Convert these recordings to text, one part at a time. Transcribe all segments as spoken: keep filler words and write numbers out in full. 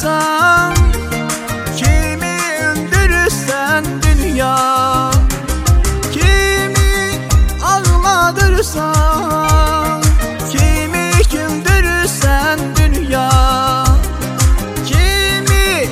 ağladırsan, kimi öldürürsen dünya. Kimi ağladırsan, kimi güldürürsen dünya. Kimi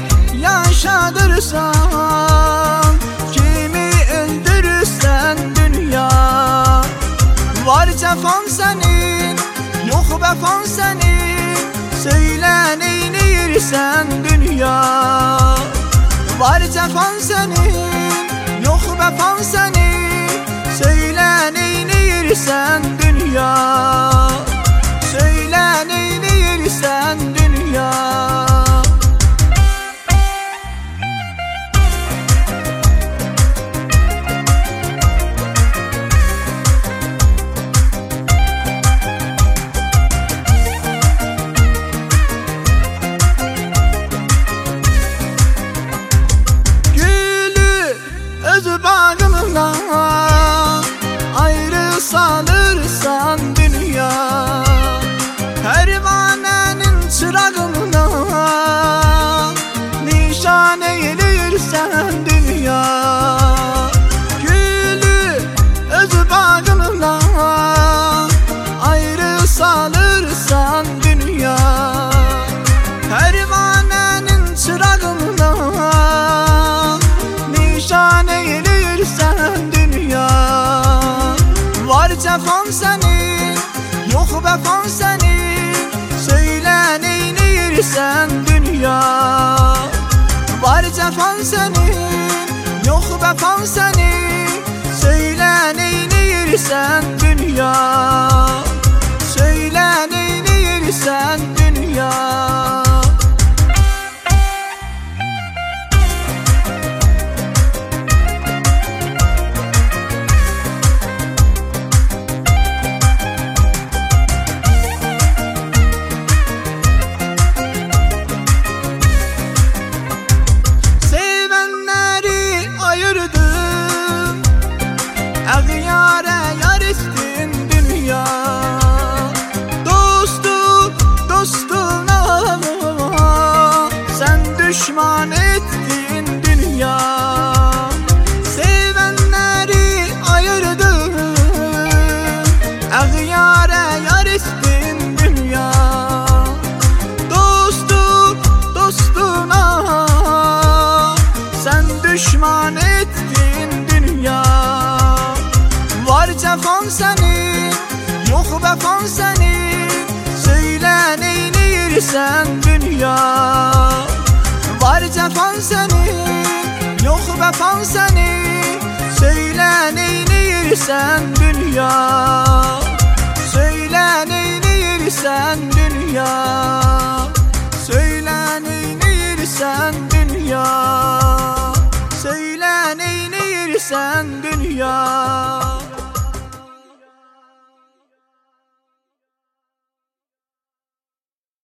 yaşadırsan, kimi öldürürsen dünya. Var cefan senin, yok vefan senin, söyle neyleyirsen dünya. Var cefan senin, yok vefan senin, söyle neyleyirsen dünya. Söyle neyleyirsen dünya. Ayrı salırsan dünya, pervanenin çırağına nişan eğilirsen dünya. Gülü öz bağına ayrı salırsan dünya, pervanenin çırağına nişan eğilirsen dünya. Var cefan senin, yok vefan senin, söyle neyleyirsen dünya. Var cefan senin, yok vefan senin, söyle neyleyirsen dünya. Söyle neyleyirsen dünya. Ağyara yar ettin dünya, dostu dostuna sen düşman ettin dünya. Sevenleri ayırdın, ağyara yar ettin dünya. Dostu dostuna sen düşman ettin dünya. Var cefan senin, yok vefan senin, söyle neyleyirsen dünya. Var cefan senin, yok vefan senin, söyle neyleyirsen